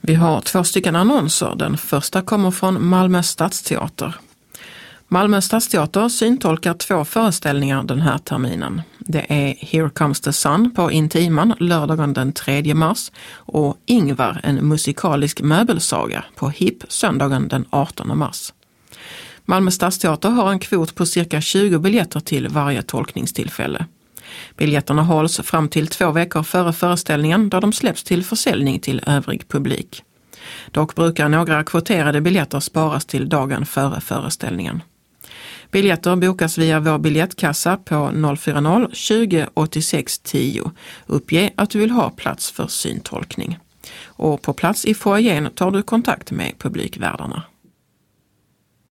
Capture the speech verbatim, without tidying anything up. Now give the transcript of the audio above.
Vi har två stycken annonser. Den första kommer från Malmö stadsteater. Malmö stadsteater syntolkar två föreställningar den här terminen. Det är Here Comes the Sun på Intiman lördagen den tredje mars och Ingvar, en musikalisk möbelsaga på Hipp söndagen den artonde mars. Malmö stadsteater har en kvot på cirka tjugo biljetter till varje tolkningstillfälle. Biljetterna hålls fram till två veckor före föreställningen då de släpps till försäljning till övrig publik. Dock brukar några kvoterade biljetter sparas till dagen före föreställningen. Biljetter bokas via vår biljettkassa på noll fyra noll tjugo åttiosex tio. Uppge att du vill ha plats för syntolkning. Och på plats i foajén tar du kontakt med publikvärdarna.